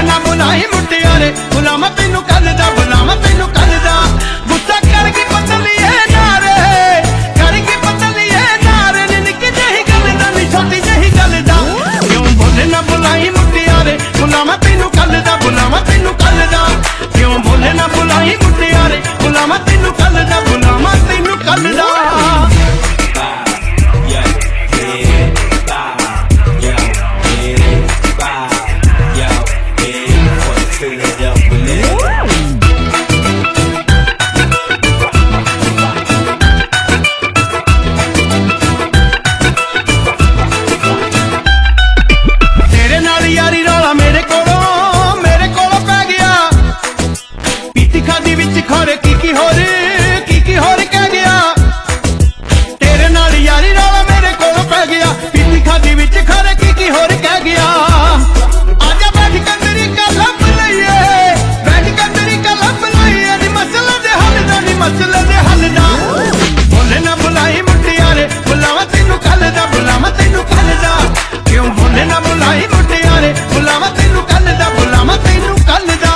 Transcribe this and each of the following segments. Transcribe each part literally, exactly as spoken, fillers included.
ना बुलाई मुटियारे बुलावा तेनू कल दा बुलावा तेनू कल दा गुस्सा करके पतलिए नारे करके पतलिए नारे निक्की जही गल दा नी छोटी जही गल दा क्यों बोले ना बुलाई मुटियारे बुलावा तेनू कल दा बुलावा तेनू कल दा क्यों बोले ना बुलाई मुटियारे बुलावा तेनू कल दा बुलावा तेनू कल दा खोरे की की हो रे की की हो रे कह गया तेरे नाल यारी रोला मेरे कोलों पै गया पीती खादी विच खोरे की की हो रे कह गया आजा बैठ कंदरी का लब लइए बैठ कंदरी का लब लइए नी मसला दे हल दा नी मसला दे हल दा बोले ना बुलाई मुटियारे बुलावा तेनू कल दा बुलावा तेनू कल दा क्यों बोले ना बुलाई मुटियारे बुलावा तेनू कल दा बुलावा तेनू कल दा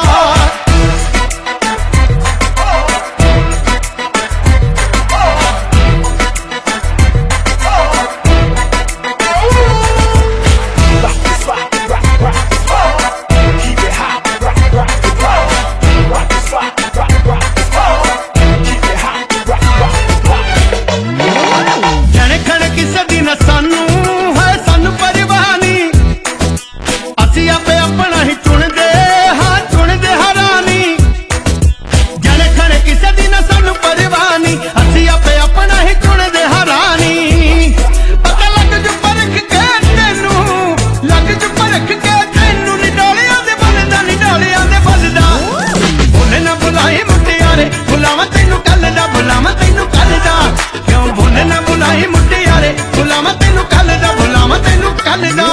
बुलावा तेनू कल दा बुलावा तेनू कल दा क्यों बोले ना बुलाई मुटियारे बुलावा तेनू कल दा बुलावा तेनू कल दा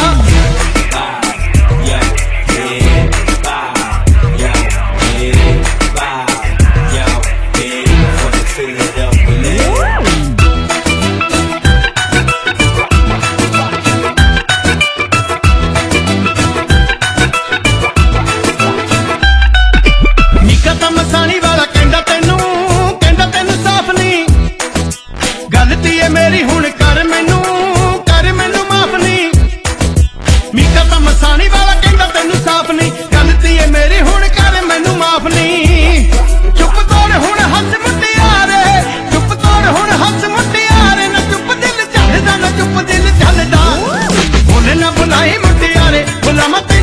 मेरी हुण कर मैनू कर मैनू माफ नहीं मीका तां मसानी वाला कहंदा तैनू साफ नहीं गलती है मेरी हुण कर मैनू माफ नहीं चुप तोड़ हुण हंस मुटियारे चुप तोड़ हुण हंस मुटियारे ना चुप दिल चलदा ना चुप दिल चलदा बोले ना बुलाई मुटियारे बुलावा